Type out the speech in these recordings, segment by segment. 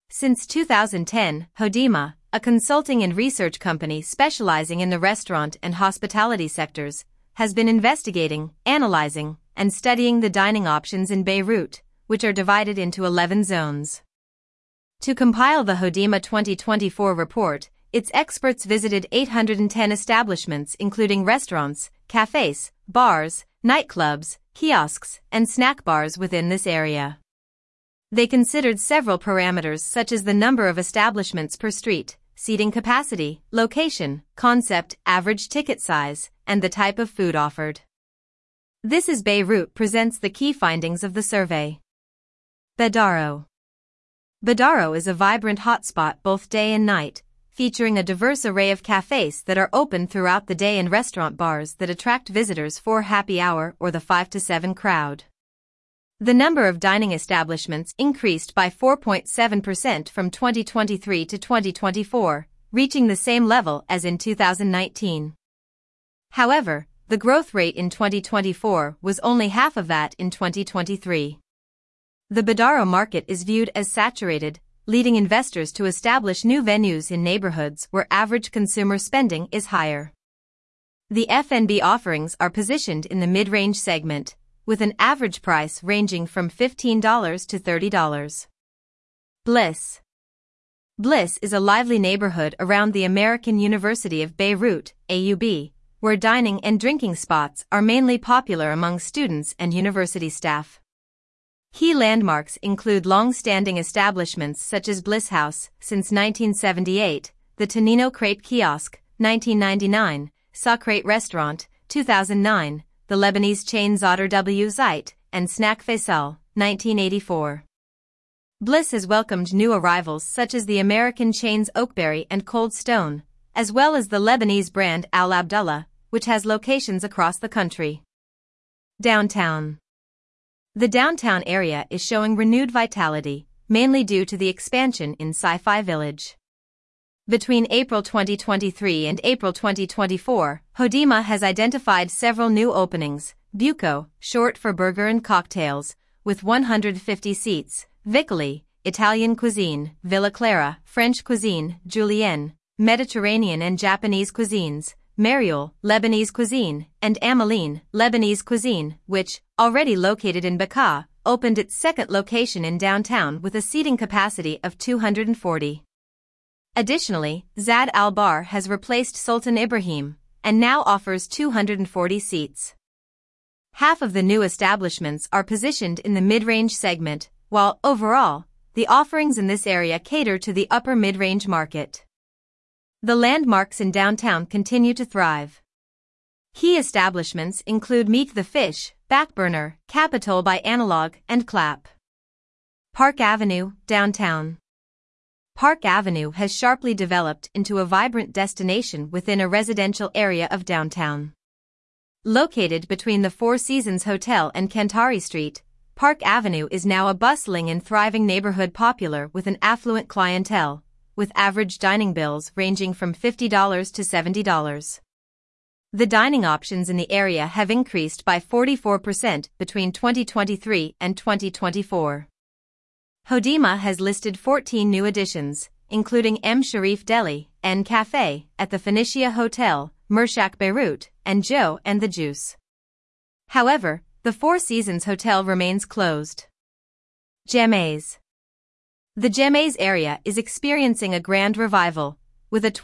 Since 2010, Hodima, a consulting and research company specializing in the restaurant and hospitality sectors, has been investigating, analyzing, and studying the dining options in Beirut, which are divided into 11 zones. To compile the Hodima 2024 report, its experts visited 810 establishments including restaurants, cafes, bars, nightclubs, kiosks, and snack bars within this area. They considered several parameters such as the number of establishments per street, seating capacity, location, concept, average ticket size, and the type of food offered. This is Beirut presents the key findings of the survey. Beidaro. Beidaro is a vibrant hotspot both day and night, featuring a diverse array of cafes that are open throughout the day and restaurant bars that attract visitors for happy hour or the 5 to 7 crowd. The number of dining establishments increased by 4.7% from 2023 to 2024, reaching the same level as in 2019. However, the growth rate in 2024 was only half of that in 2023. The Beidaro market is viewed as saturated, leading investors to establish new venues in neighborhoods where average consumer spending is higher. The F&B offerings are positioned in the mid-range segment, with an average price ranging from $15 to $30. Bliss. Bliss is a lively neighborhood around the American University of Beirut, AUB, where dining and drinking spots are mainly popular among students and university staff. Key landmarks include long-standing establishments such as Bliss House, since 1978, the Tonino Crepe Kiosk, 1999, Socrate Restaurant, 2009, the Lebanese chain Zadar W. Zait, and Snack Faisal, 1984. Bliss has welcomed new arrivals such as the American chains Oakberry and Cold Stone, as well as the Lebanese brand Al Abdullah, which has locations across the country. Downtown. The downtown area is showing renewed vitality, mainly due to the expansion in Sci-Fi Village. Between April 2023 and April 2024, Hodima has identified several new openings: Buco, short for Burger and Cocktails, with 150 seats, Vicoli, Italian cuisine, Villa Clara, French cuisine, Julienne, Mediterranean and Japanese cuisines, Mariol, Lebanese cuisine, and Ameline, Lebanese cuisine, which, already located in Bekaa, opened its second location in downtown with a seating capacity of 240. Additionally, Zad Al Bar has replaced Sultan Ibrahim, and now offers 240 seats. Half of the new establishments are positioned in the mid-range segment, while, overall, the offerings in this area cater to the upper mid-range market. The landmarks in downtown continue to thrive. Key establishments include Meet the Fish, Backburner, Capitol by Analog, and Clap. Park Avenue, downtown. Park Avenue has sharply developed into a vibrant destination within a residential area of downtown. Located between the Four Seasons Hotel and Kantari Street, Park Avenue is now a bustling and thriving neighborhood popular with an affluent clientele, with average dining bills ranging from $50 to $70. The dining options in the area have increased by 44% between 2023 and 2024. Hodima has listed 14 new additions, including M. Sharif Deli, N Cafe, at the Phoenicia Hotel, Mershak Beirut, and Joe and the Juice. However, the Four Seasons Hotel remains closed. Jemaise. The Jemaise area is experiencing a grand revival, with a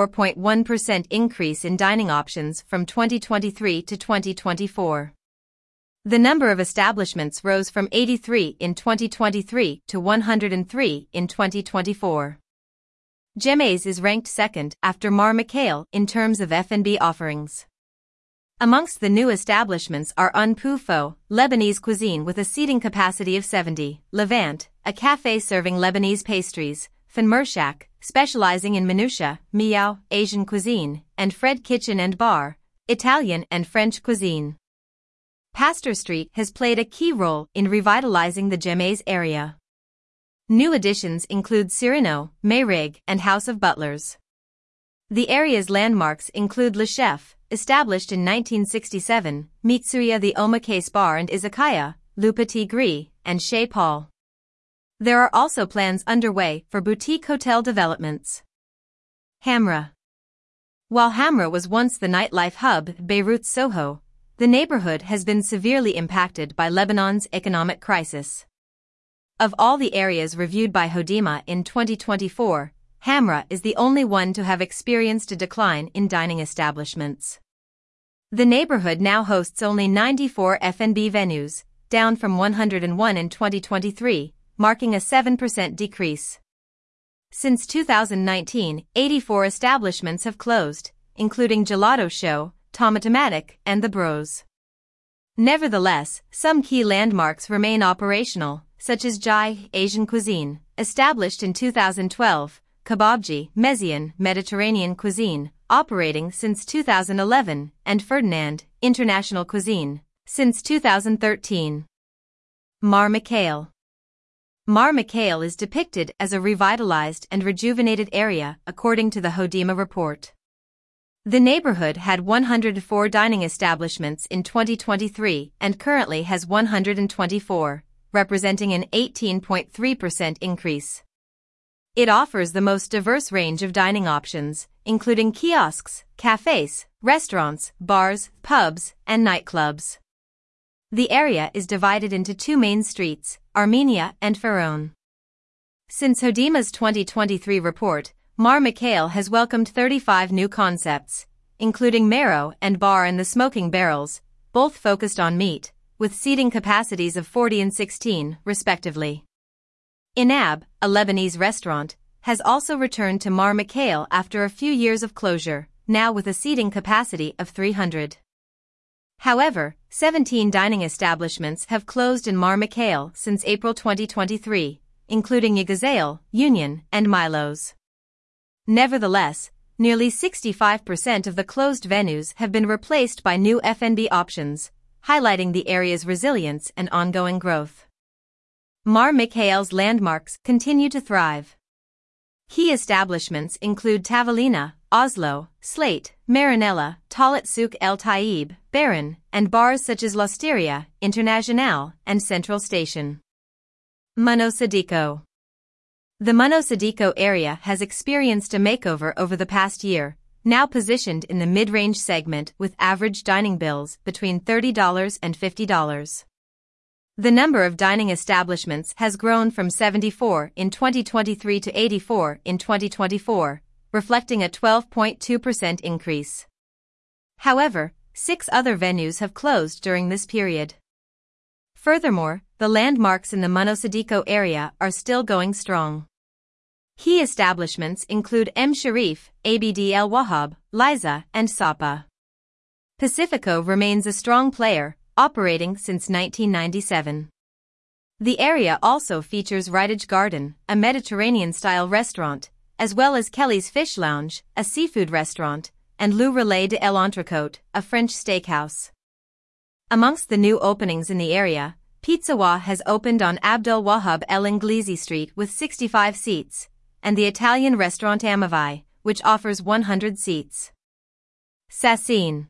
24.1% increase in dining options from 2023 to 2024. The number of establishments rose from 83 in 2023 to 103 in 2024. Jemaise is ranked second after Mar Mikhail in terms of F&B offerings. Amongst the new establishments are Un Pu Pho, Lebanese cuisine with a seating capacity of 70, Levant, a cafe serving Lebanese pastries, Fan Mershak, specializing in minusha, Miao, Asian cuisine, and Fred Kitchen and Bar, Italian and French cuisine. Pasteur Street has played a key role in revitalizing the Jemaise area. New additions include Cyrano, Mayrig, and House of Butlers. The area's landmarks include Le Chef, established in 1967, Mitsuya the Omakase Bar and Izakaya, Le Petit Gris, and Chez Paul. There are also plans underway for boutique hotel developments. Hamra. While Hamra was once the nightlife hub, Beirut's Soho, the neighborhood has been severely impacted by Lebanon's economic crisis. Of all the areas reviewed by Hodima in 2024, Hamra is the only one to have experienced a decline in dining establishments. The neighborhood now hosts only 94 F&B venues, down from 101 in 2023, marking a 7% decrease. Since 2019, 84 establishments have closed, including Gelato Show, Tomatomatic, and The Bros. Nevertheless, some key landmarks remain operational, such as Jai Asian Cuisine, established in 2012, Kebabji Mezian Mediterranean Cuisine, operating since 2011, and Ferdinand International Cuisine, since 2013. Mar Mikhael. Mar Mikhael is depicted as a revitalized and rejuvenated area, according to the Hodima report. The neighborhood had 104 dining establishments in 2023 and currently has 124, representing an 18.3% increase. It offers the most diverse range of dining options, including kiosks, cafes, restaurants, bars, pubs, and nightclubs. The area is divided into two main streets, Armenia and Faron. Since Hodima's 2023 report, Mar Mikhael has welcomed 35 new concepts, including Marrow and Bar and the Smoking Barrels, both focused on meat, with seating capacities of 40 and 16, respectively. Inab, a Lebanese restaurant, has also returned to Mar Mikhael after a few years of closure, now with a seating capacity of 300. However, 17 dining establishments have closed in Mar Mikhael since April 2023, including Ygazail, Union, and Milo's. Nevertheless, nearly 65% of the closed venues have been replaced by new F&B options, highlighting the area's resilience and ongoing growth. Mar Mikhael's landmarks continue to thrive. Key establishments include Tavolina, Oslo, Slate, Marinella, Talat Souk El Taib, Baron, and bars such as L'Osteria, Internationale, and Central Station. Monosadiqo. The Monosadiqo area has experienced a makeover over the past year, now positioned in the mid-range segment with average dining bills between $30 and $50. The number of dining establishments has grown from 74 in 2023 to 84 in 2024, reflecting a 12.2% increase. However, 6 other venues have closed during this period. Furthermore, the landmarks in the Monosadiqo area are still going strong. Key establishments include M. Sharif, Abd El Wahab, Liza, and Sapa. Pacifico remains a strong player, operating since 1997. The area also features Ritage Garden, a Mediterranean-style restaurant, as well as Kelly's Fish Lounge, a seafood restaurant, and Le Relais de l'Entrecôte, a French steakhouse. Amongst the new openings in the area, Pizzawa has opened on Abdul Wahab El Inglisi Street with 65 seats, and the Italian restaurant Amavai, which offers 100 seats. Sassine.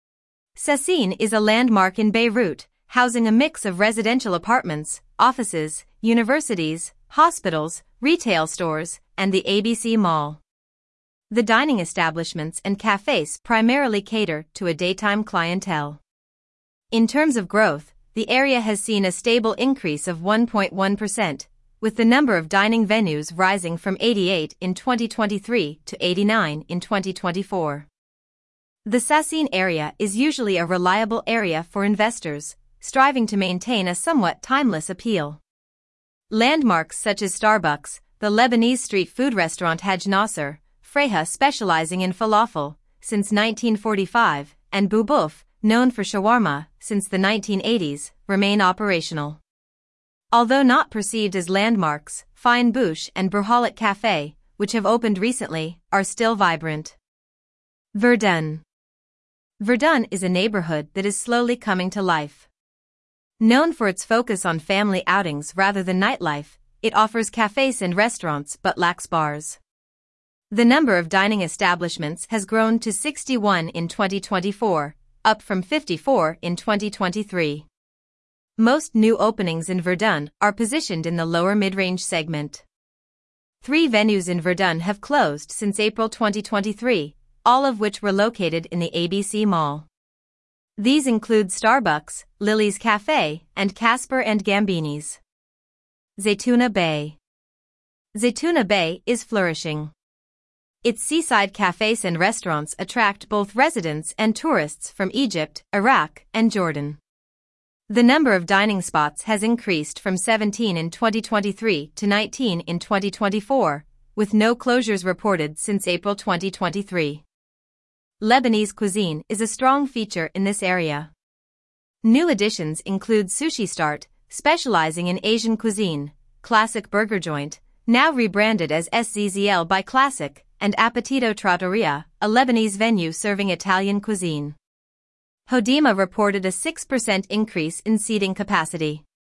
Sassine is a landmark in Beirut, housing a mix of residential apartments, offices, universities, hospitals, retail stores, and the ABC Mall. The dining establishments and cafes primarily cater to a daytime clientele. In terms of growth, the area has seen a stable increase of 1.1%, with the number of dining venues rising from 88 in 2023 to 89 in 2024. The Sassine area is usually a reliable area for investors, striving to maintain a somewhat timeless appeal. Landmarks such as Starbucks, the Lebanese street food restaurant Haj Nasser, Freha specializing in falafel, since 1945, and Boubouf, known for shawarma, since the 1980s, remain operational. Although not perceived as landmarks, Fine Bouche and Burhalat Café, which have opened recently, are still vibrant. Verdun. Verdun is a neighborhood that is slowly coming to life. Known for its focus on family outings rather than nightlife, it offers cafes and restaurants but lacks bars. The number of dining establishments has grown to 61 in 2024, up from 54 in 2023. Most new openings in Verdun are positioned in the lower mid-range segment. 3 venues in Verdun have closed since April 2023, all of which were located in the ABC Mall. These include Starbucks, Lily's Cafe, and Casper and Gambini's. Zaytuna Bay. Zaytuna Bay is flourishing. Its seaside cafes and restaurants attract both residents and tourists from Egypt, Iraq, and Jordan. The number of dining spots has increased from 17 in 2023 to 19 in 2024, with no closures reported since April 2023. Lebanese cuisine is a strong feature in this area. New additions include Sushi Start, specializing in Asian cuisine, Classic Burger Joint, now rebranded as SZZL by Classic, and Appetito Trattoria, a Lebanese venue serving Italian cuisine. Hodima reported a 6% increase in seating capacity.